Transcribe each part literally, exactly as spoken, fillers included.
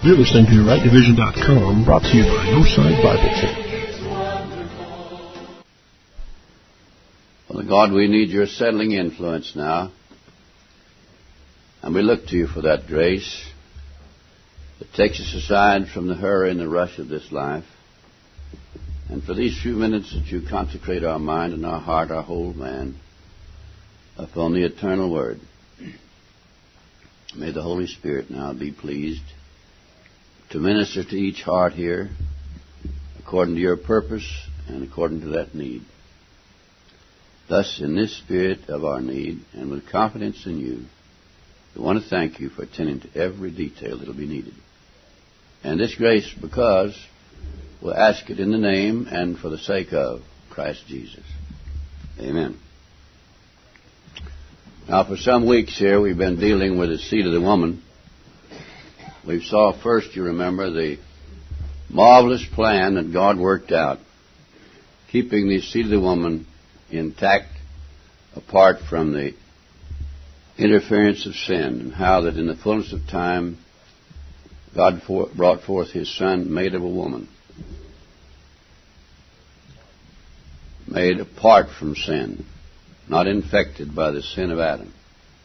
You're listening to right division dot com, brought to you by Northside Bible Church. Father God, we need your settling influence now. And we look to you for that grace that takes us aside from the hurry and the rush of this life. And for these few minutes that you consecrate our mind and our heart, our whole man, upon the eternal word. May the Holy Spirit now be pleased to minister to each heart here according to your purpose and according to that need. Thus, in this spirit of our need and with confidence in you, we want to thank you for attending to every detail that will be needed. And this grace, because we'll ask it in the name and for the sake of Christ Jesus. Amen. Now, for some weeks here, we've been dealing with the seed of the woman. We saw first, you remember, the marvelous plan that God worked out, keeping the seed of the woman intact apart from the interference of sin, and how that in the fullness of time God for, brought forth His Son, made of a woman, made apart from sin, not infected by the sin of Adam.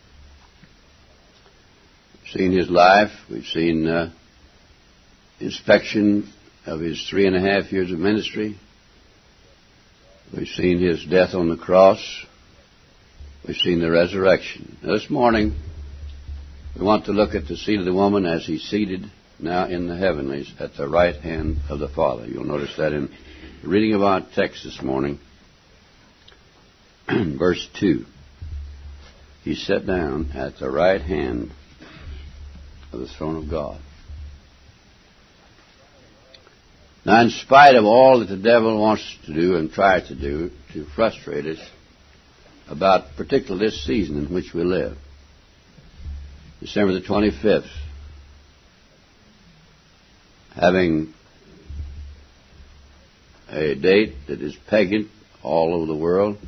We've seen His life. We've seen uh, inspection of His three and a half years of ministry. We've seen His death on the cross. We've seen the resurrection. Now, this morning, we want to look at the seed of the woman as He's seated now in the heavenlies at the right hand of the Father. You'll notice that in the reading of our text this morning, verse two. He sat down at the right hand of the throne of God. Now, in spite of all that the devil wants to do and tries to do to frustrate us about particularly this season in which we live, December the twenty-fifth, having a date that is pagan all over the world,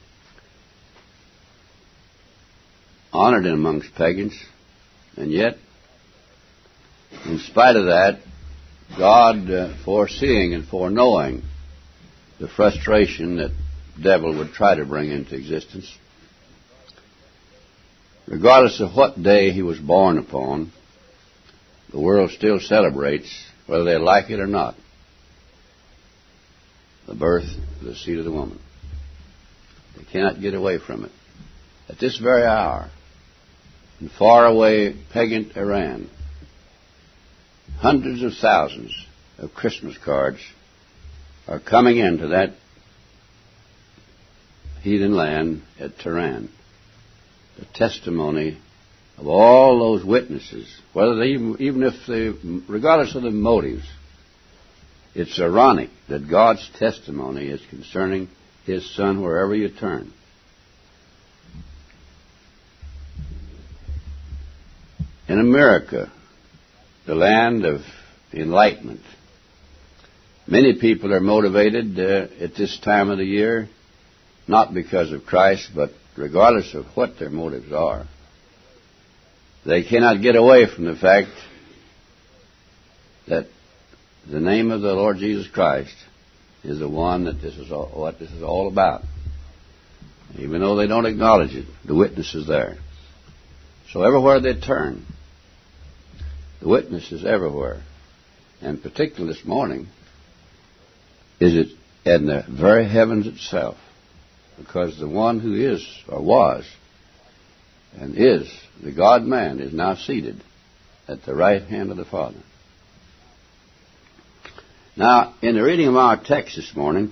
honored amongst pagans, and yet, in spite of that, God, uh, foreseeing and foreknowing the frustration that the devil would try to bring into existence, regardless of what day he was born upon, the world still celebrates, whether they like it or not, the birth of the seed of the woman. They cannot get away from it. At this very hour, in faraway pagan Iran, hundreds of thousands of Christmas cards are coming into that heathen land at Tehran. The testimony of all those witnesses, whether they even, even if they, regardless of the motives, it's ironic that God's testimony is concerning His Son wherever you turn. In America, the land of enlightenment, many people are motivated uh, at this time of the year, not because of Christ, but regardless of what their motives are. They cannot get away from the fact that the name of the Lord Jesus Christ is the one that this is all, what this is all about. Even though they don't acknowledge it, the witness is there. So everywhere they turn, the witness is everywhere. And particularly this morning, is it in the very heavens itself. Because the one who is, or was, and is the God-man is now seated at the right hand of the Father. Now, in the reading of our text this morning,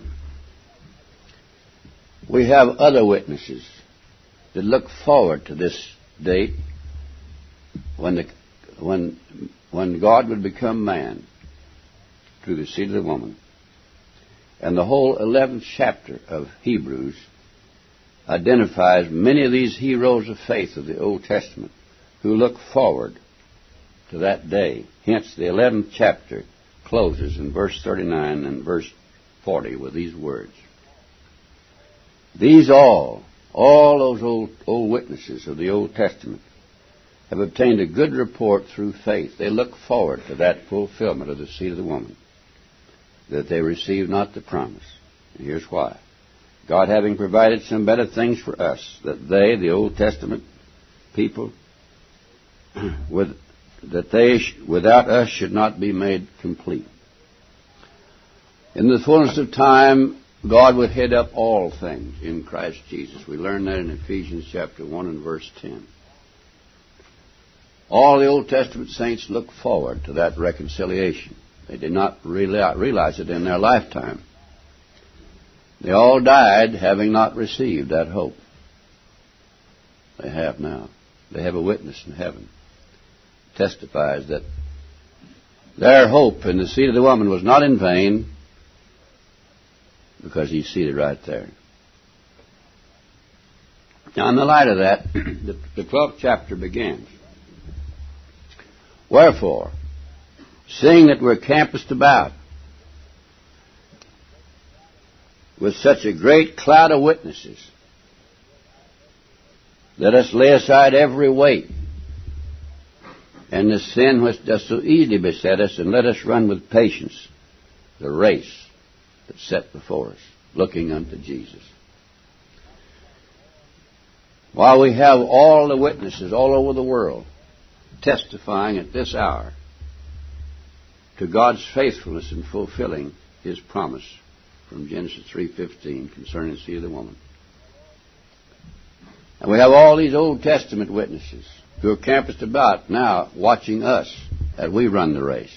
we have other witnesses that look forward to this date when the when when God would become man through the seed of the woman. And the whole eleventh chapter of Hebrews identifies many of these heroes of faith of the Old Testament who look forward to that day. Hence, the eleventh chapter closes in verse thirty-nine and verse forty with these words. These all, all those old, old witnesses of the Old Testament, have obtained a good report through faith. They look forward to that fulfillment of the seed of the woman, that they receive not the promise. And here's why. God having provided some better things for us, that they, the Old Testament people, with, that they sh- without us should not be made complete. In the fullness of time, God would head up all things in Christ Jesus. We learn that in Ephesians chapter one and verse ten. All the Old Testament saints look forward to that reconciliation. They did not realize it in their lifetime. They all died having not received that hope. They have now. They have a witness in heaven. It testifies that their hope in the seed of the woman was not in vain, because he's seated right there. Now, in the light of that, the, the twelfth chapter begins. Wherefore, seeing that we're compassed about with such a great cloud of witnesses, let us lay aside every weight and the sin which does so easily beset us, and let us run with patience the race that's set before us, looking unto Jesus. While we have all the witnesses all over the world testifying at this hour to God's faithfulness in fulfilling His promise from Genesis three fifteen concerning the seed of the woman. And we have all these Old Testament witnesses who are campused about now watching us as we run the race.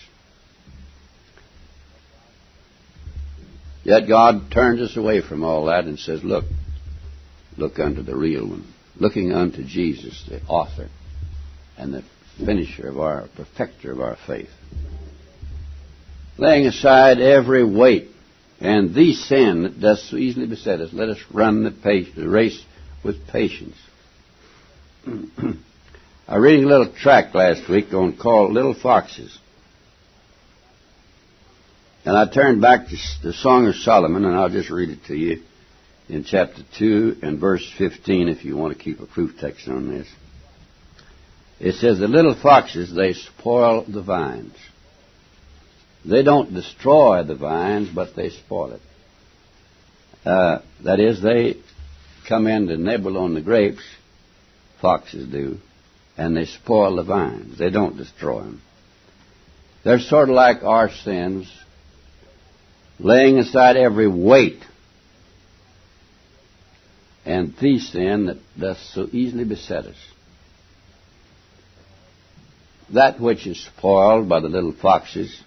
Yet God turns us away from all that and says, look, look unto the real one, looking unto Jesus, the author and the finisher of our, perfecter of our faith. Laying aside every weight and the sin that does so easily beset us, let us run the, pace, the race with patience. I was reading a little tract last week on called Little Foxes. And I turned back to the Song of Solomon, and I'll just read it to you in chapter two and verse fifteen if you want to keep a proof text on this. It says, the little foxes, they spoil the vines. They don't destroy the vines, but they spoil it. Uh, that is, they come in to nibble on the grapes, foxes do, and they spoil the vines. They don't destroy them. They're sort of like our sins, laying aside every weight and the sin that doth so easily beset us. That which is spoiled by the little foxes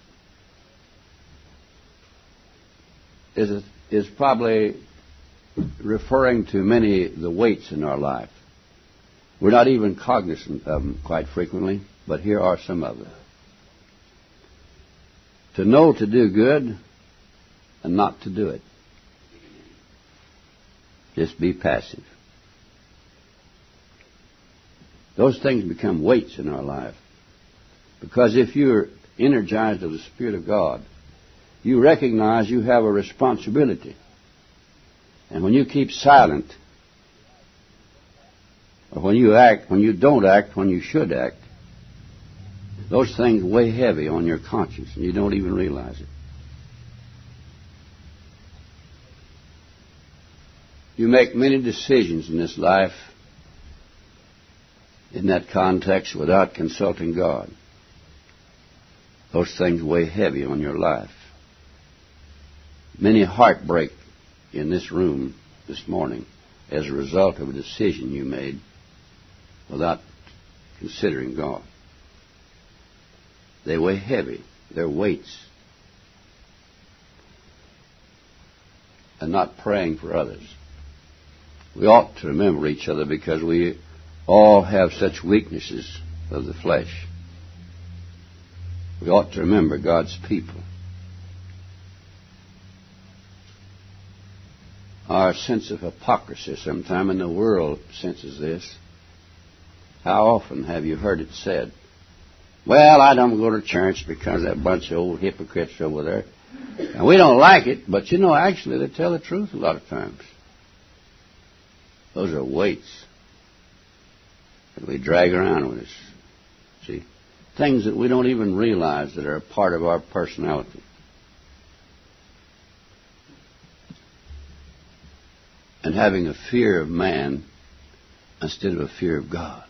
is, is probably referring to many of the weights in our life. We're not even cognizant of them quite frequently, but here are some of them. To know to do good and not to do it. Just be passive. Those things become weights in our life. Because if you're energized of the Spirit of God, you recognize you have a responsibility. And when you keep silent, or when you act, when you don't act, when you should act, those things weigh heavy on your conscience, and you don't even realize it. You make many decisions in this life in that context without consulting God. Those things weigh heavy on your life. Many heartbreak in this room this morning as a result of a decision you made without considering God. They weigh heavy. They're weights. And not praying for others. We ought to remember each other because we all have such weaknesses of the flesh. We ought to remember God's people. Our sense of hypocrisy sometime in the world senses this. How often have you heard it said, well, I don't go to church because that bunch of old hypocrites over there. And we don't like it, but you know, actually they tell the truth a lot of times. Those are weights that we drag around with us things that we don't even realize that are a part of our personality. And having a fear of man instead of a fear of God.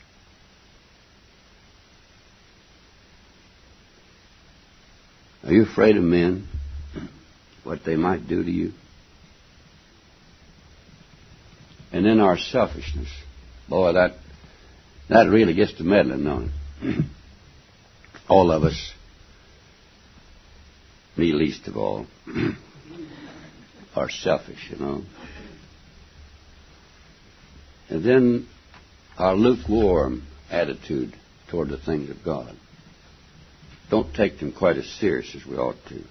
Are you afraid of men? What they might do to you? And then our selfishness. Boy, that that really gets to meddling, don't it? All of us, me least of all, are selfish, you know. And then our lukewarm attitude toward the things of God. Don't take them quite as serious as we ought to.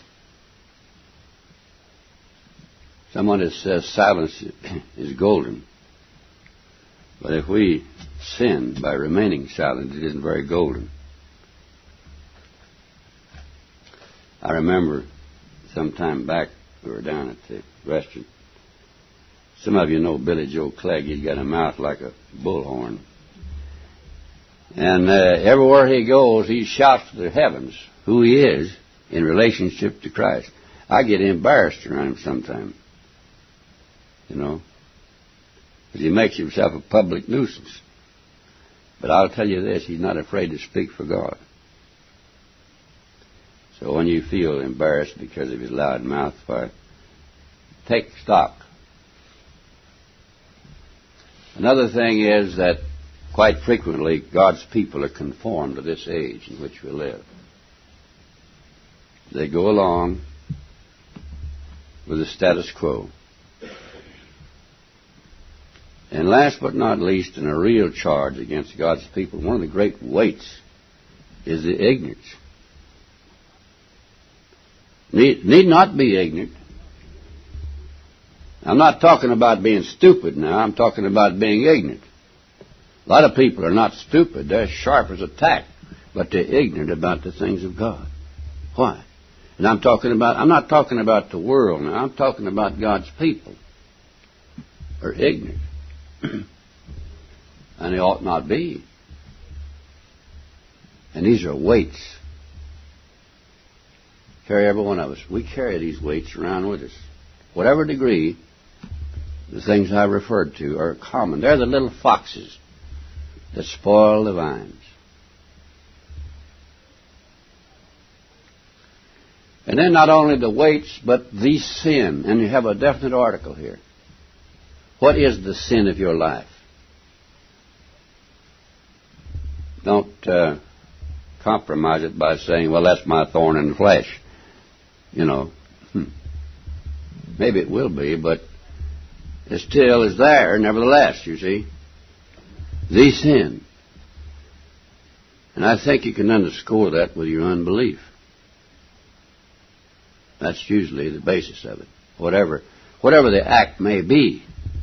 Someone that says silence is golden. But if we sin by remaining silent, it isn't very golden. I remember some time back, we were down at the restaurant. Some of you know Billy Joe Clegg. He's got a mouth like a bullhorn. And uh, everywhere he goes, he shouts to the heavens who he is in relationship to Christ. I get embarrassed around him sometimes, you know, because he makes himself a public nuisance. But I'll tell you this, he's not afraid to speak for God. So when you feel embarrassed because of his loud mouth, why, take stock. Another thing is that quite frequently God's people are conformed to this age in which we live. They go along with the status quo. And last but not least, in a real charge against God's people, one of the great weights is the ignorance. Need, need not be ignorant. I'm not talking about being stupid now. I'm talking about being ignorant. A lot of people are not stupid. They're sharp as a tack, but they're ignorant about the things of God. Why? And I'm talking about, I'm not talking about the world now. I'm talking about God's people are ignorant. And they ought not be. And these are weights. Carry every one of us. We carry these weights around with us. Whatever degree, the things I referred to are common. They're the little foxes that spoil the vines. And then not only the weights, but the sin. And you have a definite article here. What is the sin of your life? Don't uh, compromise it by saying, well, that's my thorn in the flesh. You know, hmm. Maybe it will be, but it still is there, nevertheless, you see. The sin. And I think you can underscore that with your unbelief. That's usually the basis of it. Whatever, whatever the act may be.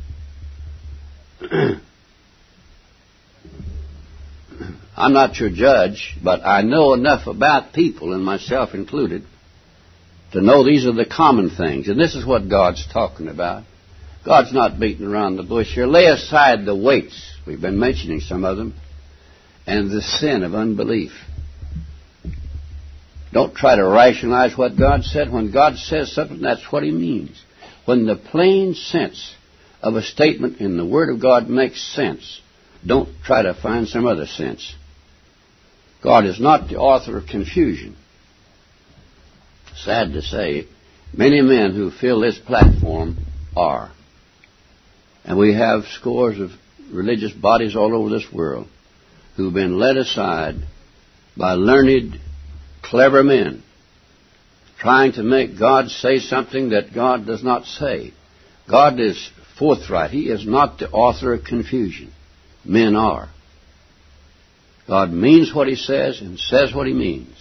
I'm not your judge, but I know enough about people, and myself included, to know these are the common things. And this is what God's talking about. God's not beating around the bush here. Lay aside the weights. We've been mentioning some of them. And the sin of unbelief. Don't try to rationalize what God said. When God says something, that's what He means. When the plain sense of a statement in the Word of God makes sense, don't try to find some other sense. God is not the author of confusion. Sad to say, many men who fill this platform are. And we have scores of religious bodies all over this world who've been led aside by learned, clever men trying to make God say something that God does not say. God is forthright. He is not the author of confusion. Men are. God means what He says and says what He means.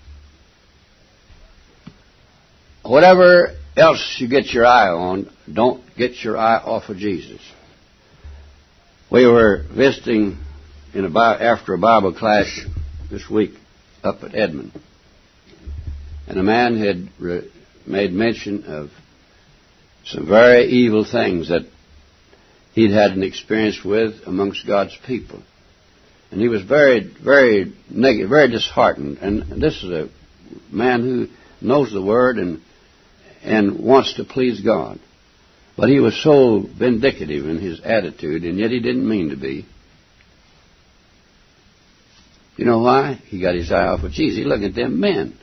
Whatever else you get your eye on, don't get your eye off of Jesus. We were visiting in a, after a Bible class this week up at Edmond. And a man had re- made mention of some very evil things that he'd had an experience with amongst God's people. And he was very, very negative, very disheartened. And this is a man who knows the Word and and wants to please God. But he was so vindictive in his attitude, and yet he didn't mean to be. You know why? He got his eye off of Jesus. He looked at them men.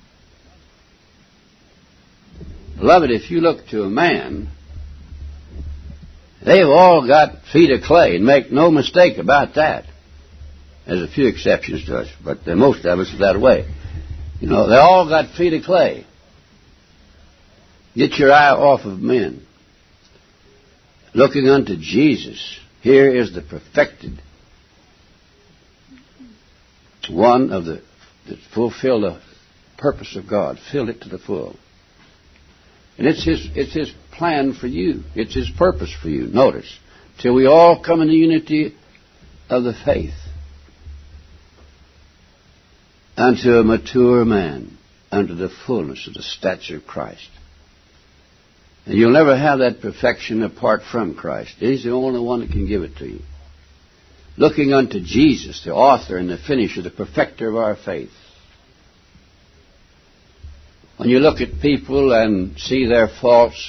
Beloved, if you look to a man, they've all got feet of clay, and make no mistake about that. There's a few exceptions to us, but most of us are that way. You know, they all got feet of clay. Get your eye off of men. Looking unto Jesus, here is the perfected one of the that fulfilled the purpose of God, filled it to the full. And it's his it's his plan for you. It's his purpose for you. Notice, till we all come in the unity of the faith, unto a mature man, unto the fullness of the stature of Christ. And you'll never have that perfection apart from Christ. He's the only one that can give it to you. Looking unto Jesus, the author and the finisher, the perfecter of our faith. When you look at people and see their faults,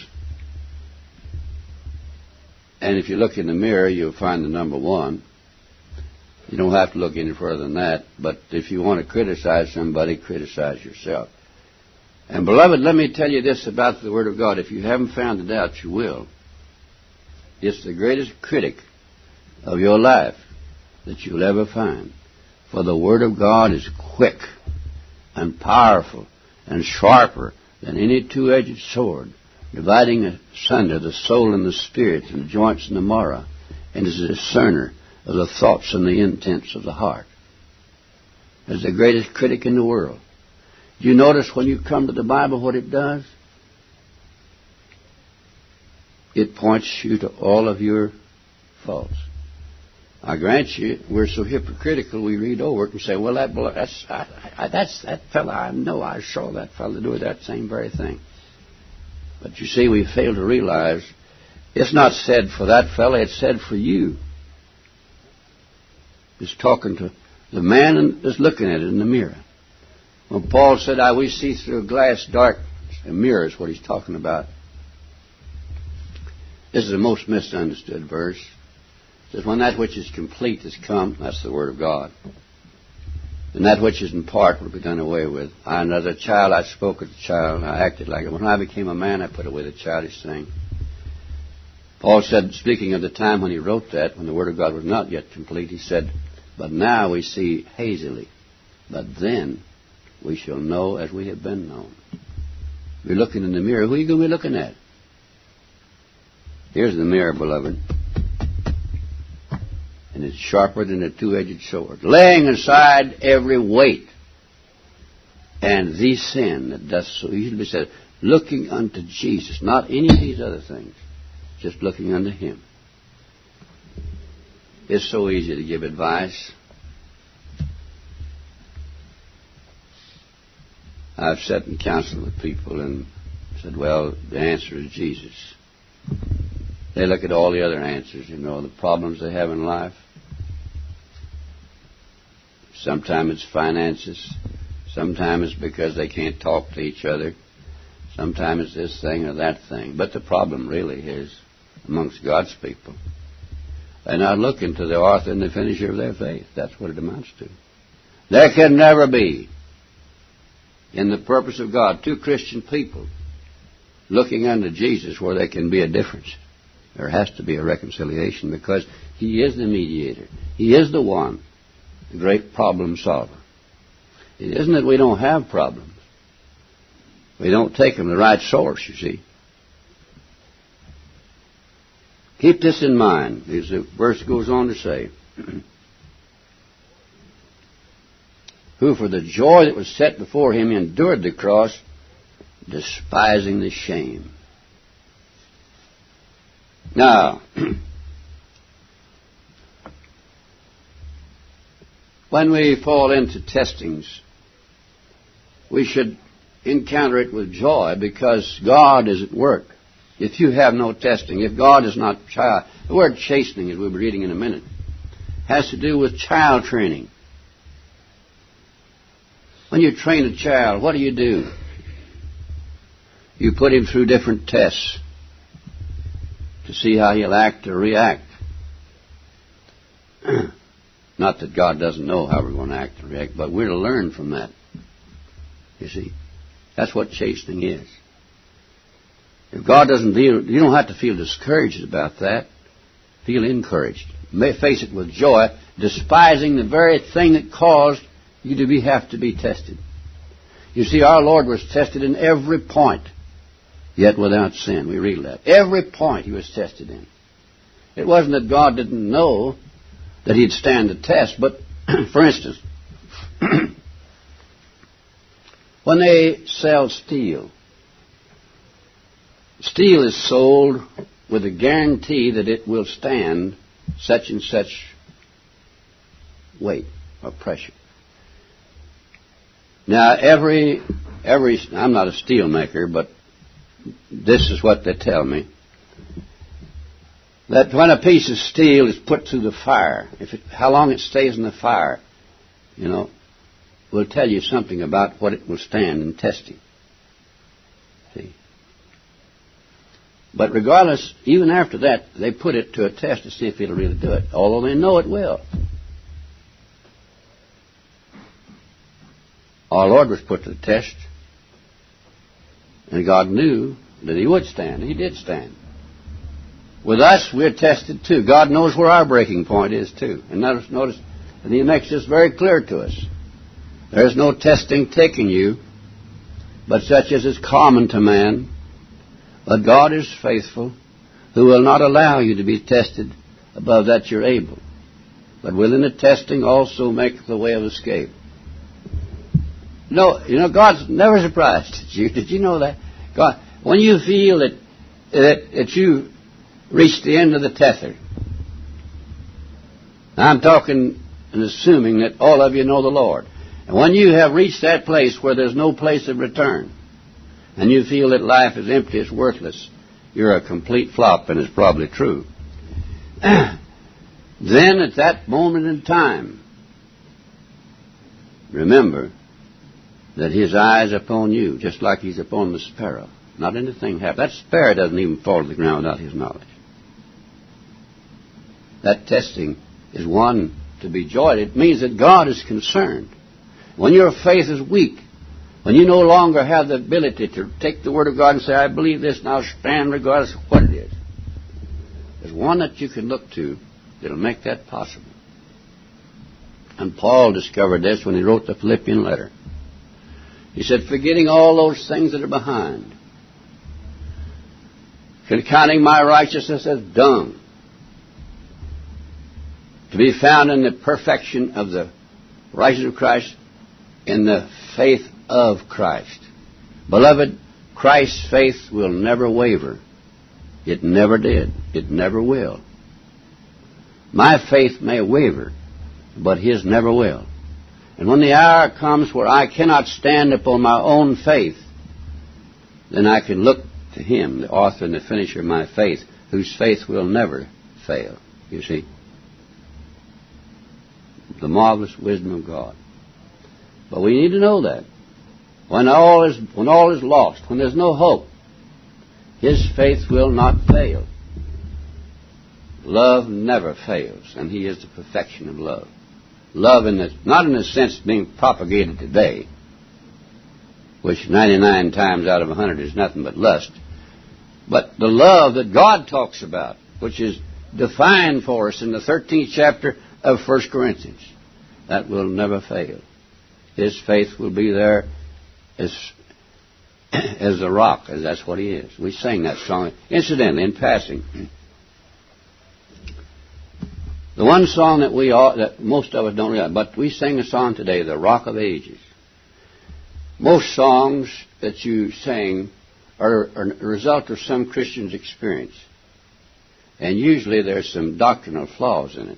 and if you look in the mirror, you'll find the number one. You don't have to look any further than that. But if you want to criticize somebody, criticize yourself. And beloved, let me tell you this about the Word of God. If you haven't found it out, you will. It's the greatest critic of your life that you'll ever find. For the Word of God is quick and powerful and sharper than any two-edged sword, dividing asunder the soul and the spirit and the joints and the marrow, and is a discerner of the thoughts and the intents of the heart. It's the greatest critic in the world. Do you notice when you come to the Bible what it does? It points you to all of your faults. I grant you, we're so hypocritical, we read over it and say, well, that, that's, I, I, that's that fellow, I know I saw that fellow do that same very thing. But you see, we fail to realize it's not said for that fellow, it's said for you. It's talking to the man that's looking at it in the mirror. When Paul said, I we see through a glass dark, a mirror is what he's talking about. This is the most misunderstood verse. It says, when that which is complete has come, that's the Word of God, and that which is in part will be done away with. I, as a child, I spoke as a child, I acted like it. When I became a man, I put away the childish thing. Paul said, speaking of the time when he wrote that, when the Word of God was not yet complete, he said, but now we see hazily, but then we shall know as we have been known. You're looking in the mirror. Who are you going to be looking at? Here's the mirror, beloved. And it's sharper than a two-edged sword, laying aside every weight and the sin that doth so easily beset. Looking unto Jesus, not any of these other things, just looking unto Him. It's so easy to give advice. I've sat in counsel with people and said, well, the answer is Jesus. They look at all the other answers, you know, the problems they have in life. Sometimes it's finances. Sometimes it's because they can't talk to each other. Sometimes it's this thing or that thing. But the problem really is amongst God's people. They're not looking to the author and the finisher of their faith. That's what it amounts to. There can never be, in the purpose of God, two Christian people looking unto Jesus where there can be a difference. There has to be a reconciliation because He is the mediator. He is the one, the great problem solver. It isn't that we don't have problems. We don't take them to the right source, you see. Keep this in mind, as the verse goes on to say, who for the joy that was set before Him endured the cross, despising the shame. Now, when we fall into testings, we should encounter it with joy because God is at work. If you have no testing, if God is not child, the word chastening, as we'll be reading in a minute, has to do with child training. When you train a child, what do you do? You put him through different tests to see how he'll act or react. Not that God doesn't know how we're going to act or react, but we're to learn from that. You see, that's what chastening is. If God doesn't deal, you don't have to feel discouraged about that. Feel encouraged. May face it with joy, despising the very thing that caused you to be, have to be tested. You see, our Lord was tested in every point, yet without sin. We read that. Every point he was tested in. It wasn't that God didn't know that he'd stand the test, but, for instance, when they sell steel, steel is sold with a guarantee that it will stand such and such weight or pressure. Now, every, every, I'm not a steel maker, but this is what they tell me, that when a piece of steel is put through the fire, if it, how long it stays in the fire, you know, will tell you something about what it will stand in testing. See? But regardless, even after that, they put it to a test to see if it'll really do it, although they know it will. Our Lord was put to the test, and God knew that he would stand. He did stand. With us, we're tested too. God knows where our breaking point is too. And notice, notice and he makes this very clear to us. There's no testing taking you, but such as is common to man. But God is faithful, who will not allow you to be tested above that you're able, but within the testing also make the way of escape. No, you know, God's never surprised at you. Did you know that? God, when you feel that that, that you reached the end of the tether, I'm talking and assuming that all of you know the Lord. And when you have reached that place where there's no place of return, and you feel that life is empty, it's worthless, you're a complete flop, and it's probably true. Then at that moment in time, remember that his eye is upon you, just like he's upon the sparrow. Not anything happens. That sparrow doesn't even fall to the ground without his knowledge. That testing is one to be joyed. It means that God is concerned. When your faith is weak, when you no longer have the ability to take the Word of God and say, I believe this, and I'll stand regardless of what it is, there's one that you can look to that will make that possible. And Paul discovered this when he wrote the Philippian letter. He said, forgetting all those things that are behind, counting my righteousness as dung, to be found in the perfection of the righteousness of Christ, in the faith of Christ. Beloved, Christ's faith will never waver. It never did. It never will. My faith may waver, but his never will. And when the hour comes where I cannot stand upon my own faith, then I can look to him, the author and the finisher of my faith, whose faith will never fail. You see? The marvelous wisdom of God. But we need to know that. When all is, when all is lost, when there's no hope, his faith will not fail. Love never fails, and he is the perfection of love. Love, in the, not in the sense of being propagated today, which ninety-nine times out of one hundred is nothing but lust, but the love that God talks about, which is defined for us in the thirteenth chapter of First Corinthians, that will never fail. His faith will be there as as a rock, as that's what he is. We sang that song. Incidentally, in passing, the one song that we all, that most of us don't realize, but we sing a song today, The Rock of Ages. Most songs that you sing are, are a result of some Christian's experience. And usually there's some doctrinal flaws in it.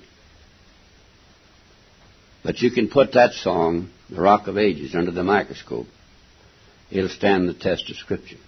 But you can put that song, The Rock of Ages, under the microscope. It'll stand the test of Scripture.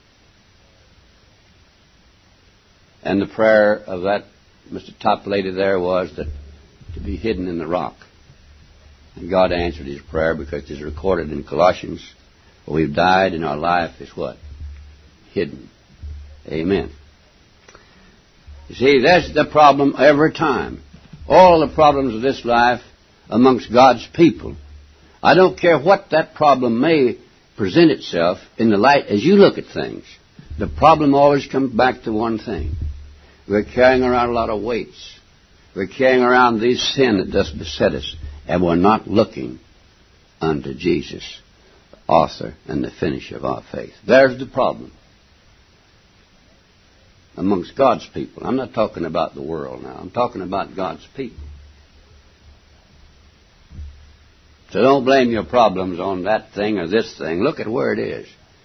And the prayer of that Mister Toplady there was that to be hidden in the rock. And God answered his prayer because it's recorded in Colossians. We've died and our life is what? Hidden. Amen. You see, that's the problem every time. All the problems of this life amongst God's people. I don't care what that problem may present itself in the light as you look at things. The problem always comes back to one thing. We're carrying around a lot of weights. We're carrying around these sin that does beset us. And we're not looking unto Jesus, the author and the finisher of our faith. There's the problem amongst God's people. I'm not talking about the world now. I'm talking about God's people. So don't blame your problems on that thing or this thing. Look at where it is.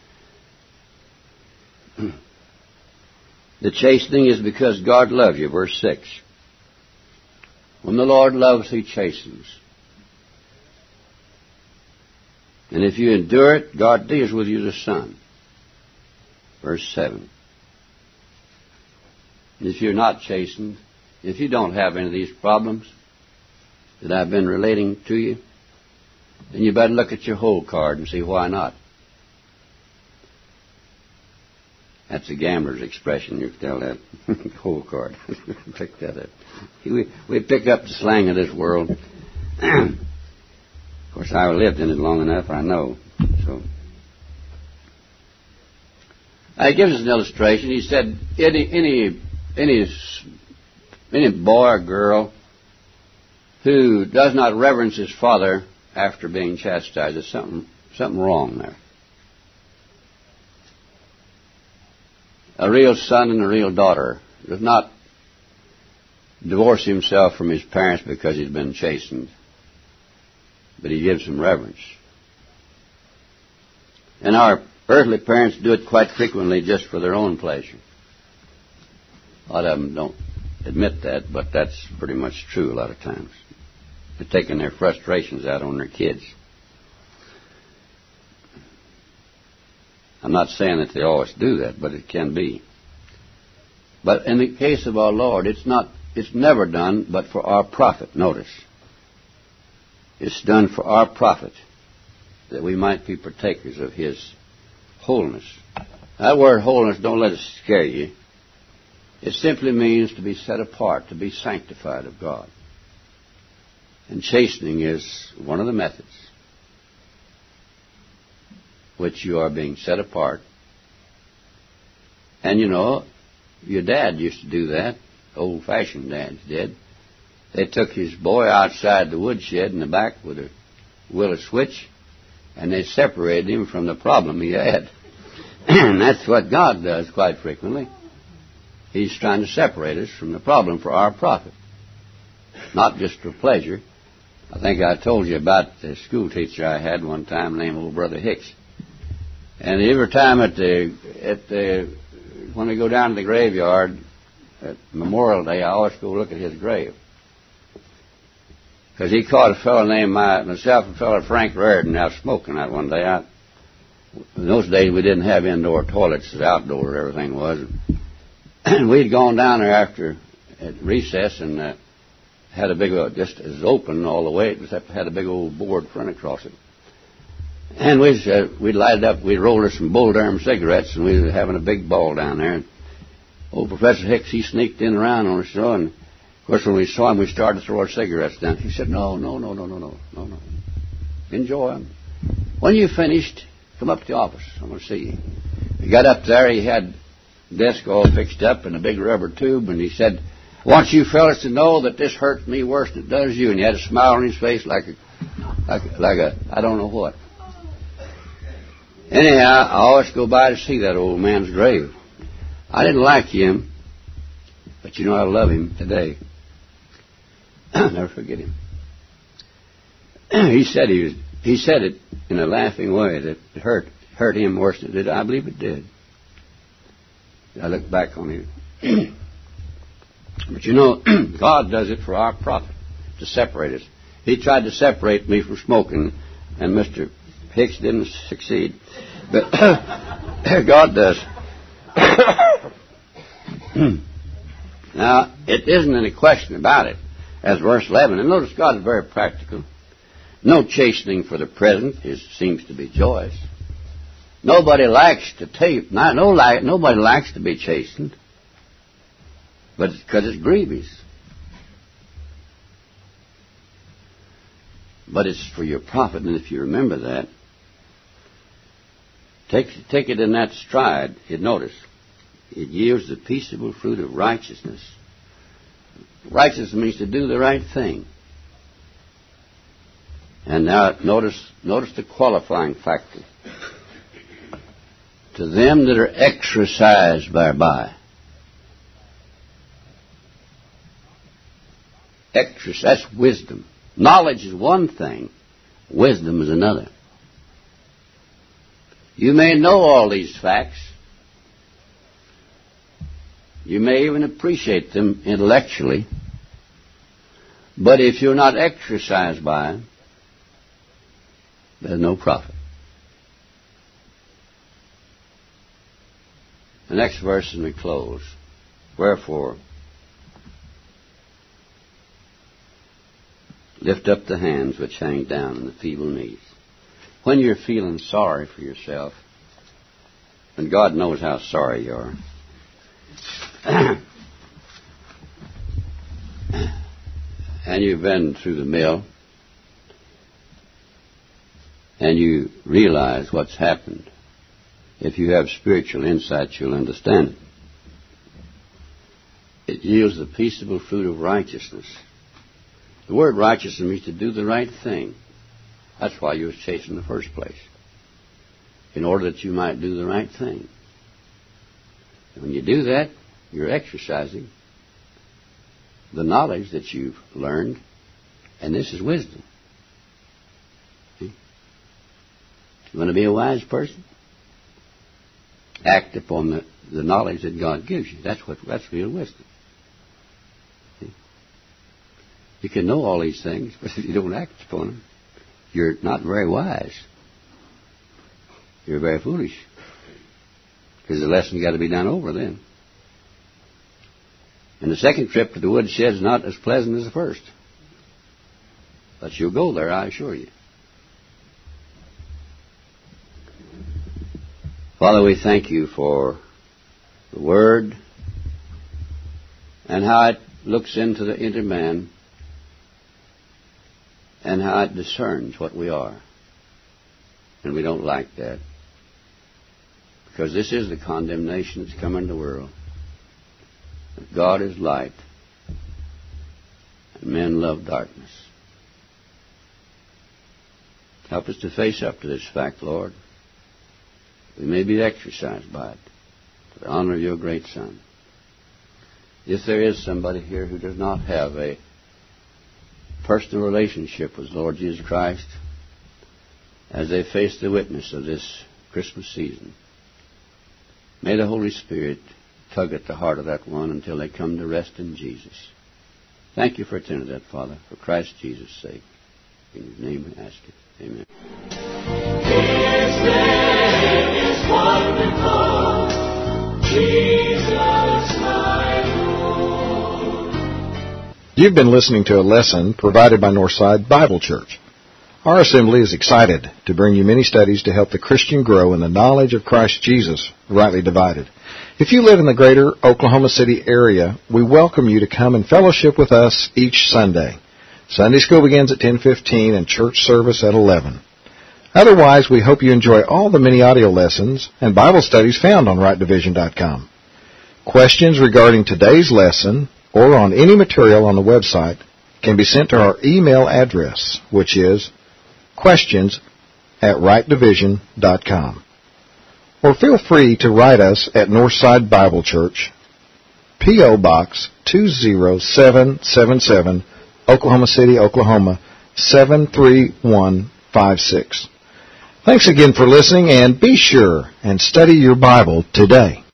The chastening is because God loves you. Verse six. When the Lord loves, He chastens. And if you endure it, God deals with you as a son. Verse seven. And if you're not chastened, if you don't have any of these problems that I've been relating to you, then you better look at your whole card and see why not. That's a gambler's expression. You can tell that. Whole card. Pick that up. We, we pick up the slang of this world. Of course, I lived in it long enough, I know. So, uh, he gives us an illustration. He said, any any any any boy or girl who does not reverence his father after being chastised, there's something something wrong there. A real son and a real daughter does not divorce himself from his parents because he's been chastened, but he gives them reverence. And our earthly parents do it quite frequently just for their own pleasure. A lot of them don't admit that, but that's pretty much true a lot of times. They're taking their frustrations out on their kids. I'm not saying that they always do that, but it can be. But in the case of our Lord, it's not, it's never done but for our profit. Notice. It's done for our profit, that we might be partakers of His wholeness. That word wholeness, don't let it scare you. It simply means to be set apart, to be sanctified of God. And chastening is one of the methods which you are being set apart. And you know, your dad used to do that. Old-fashioned dads did. They took his boy outside the woodshed in the back with a willow switch, and they separated him from the problem he had. And that's what God does quite frequently. He's trying to separate us from the problem for our profit, not just for pleasure. I think I told you about the school teacher I had one time named Old Brother Hicks. And every time at the, at the, when we go down to the graveyard at Memorial Day, I always go look at his grave. Because he caught a fellow named my, myself and a fellow Frank Reardon out smoking that one day. I, in those days, we didn't have indoor toilets. It was outdoor, everything was. And we'd gone down there after at recess and uh, had a big, uh, just as open all the way, except had a big old board front across it. And we uh, we lighted up, we rolled us some Bull Durham cigarettes, and we were having a big ball down there. And old Professor Hicks, he sneaked in around on us, you know, and of course when we saw him, we started to throw our cigarettes down. He said, no, no, no, no, no, no, no, no. Enjoy them. When you finished, come up to the office. I want to see you. He got up there, he had the desk all fixed up and a big rubber tube, and he said, I want you fellas to know that this hurts me worse than it does you. And he had a smile on his face like a, like a, like a I don't know what. Anyhow, I always go by to see that old man's grave. I didn't like him, but you know I love him today. I'll never forget him. he said he was. He said it in a laughing way that it hurt hurt him worse than it did. I believe it did. I look back on him. But you know, God does it for our profit, to separate us. He tried to separate me from smoking, and Mister Hicks didn't succeed. But God does. Now, it isn't any question about it. As verse eleven. And notice God is very practical. No chastening for the present is, seems to be joyous. Nobody likes to tape. Not, no, nobody likes to be chastened. But it's because it's grievous. But it's for your profit, and if you remember that, take, take it in that stride. You notice, it yields the peaceable fruit of righteousness. Righteousness means to do the right thing. And now notice, notice the qualifying factor. To them that are exercised thereby. Exercise, that's wisdom. Knowledge is one thing. Wisdom is another. You may know all these facts. You may even appreciate them intellectually. But if you're not exercised by them, there's no profit. The next verse and we close. Wherefore, lift up the hands which hang down and the feeble knees. When you're feeling sorry for yourself, and God knows how sorry you are, and you've been through the mill, and you realize what's happened, if you have spiritual insight, you'll understand it. It yields the peaceable fruit of righteousness. The word righteousness means to do the right thing. That's why you was chased in the first place, in order that you might do the right thing. And when you do that, you're exercising the knowledge that you've learned, and this is wisdom. See? You want to be a wise person? Act upon the, the knowledge that God gives you. That's what that's real wisdom. See? You can know all these things, but if you don't act upon them, you're not very wise. You're very foolish. Because the lesson got to be done over then. And the second trip to the woodshed is not as pleasant as the first. But you'll go there, I assure you. Father, we thank you for the Word and how it looks into the inner man and how it discerns what we are. And we don't like that. Because this is the condemnation that's come into the world. That God is light, and men love darkness. Help us to face up to this fact, Lord. We may be exercised by it to the honor of your great Son. If there is somebody here who does not have a personal relationship with Lord Jesus Christ, as they face the witness of this Christmas season, may the Holy Spirit tug at the heart of that one until they come to rest in Jesus. Thank you for attending that, Father, for Christ Jesus' sake. In His name we ask it. Amen. His name is wonderful, Jesus my Lord. You've been listening to a lesson provided by Northside Bible Church. Our assembly is excited to bring you many studies to help the Christian grow in the knowledge of Christ Jesus, rightly divided. If you live in the greater Oklahoma City area, we welcome you to come and fellowship with us each Sunday. Sunday school begins at ten fifteen and church service at eleven. Otherwise, we hope you enjoy all the many audio lessons and Bible studies found on right division dot com. Questions regarding today's lesson or on any material on the website can be sent to our email address, which is questions at right division dot com. Or feel free to write us at Northside Bible Church, P O. Box two zero seven seven seven, Oklahoma City, Oklahoma seven three one five six. Thanks again for listening, and be sure and study your Bible today.